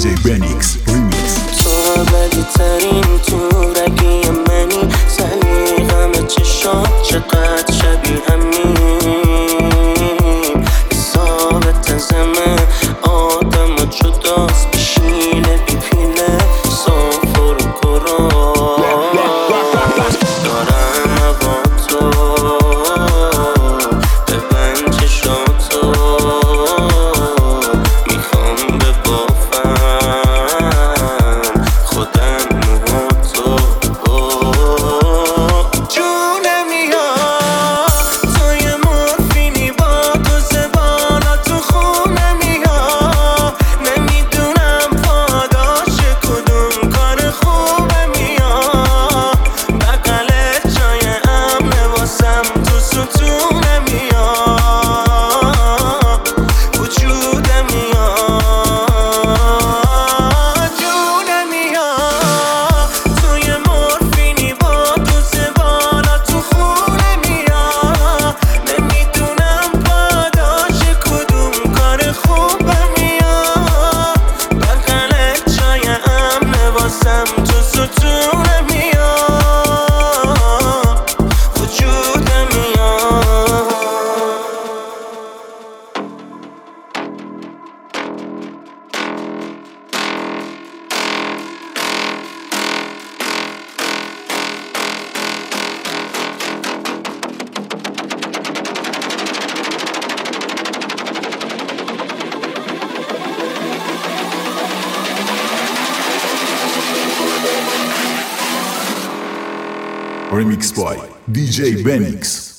DJ Benix Remix. تو ابدی ترین تو رگی منی، سلیقم چشات چقدر شبیه همین، ثابت زمه آدم و جداست، بشیله بی پیله سافر و کراس دارم هوا تو ببند چشاتو، میخوام ببافم خودم موهاتو. جونم میاد تو یه مورفینی با دوز بالا تو خونم میاد، نمیدونم پاداش کدوم کار خوبه میاد، بغلت جای امنه واسم تو ستونم میاد، وجودم میاد. جونم میاد تو یه مورفینی با دوز بالا تو خونه میاد، نمیدونم پاداش کدوم کار خوبه میاد، بغلت جای امنه واسم تو ستونم میاد، وجودم میاد. Remix by DJ Benix.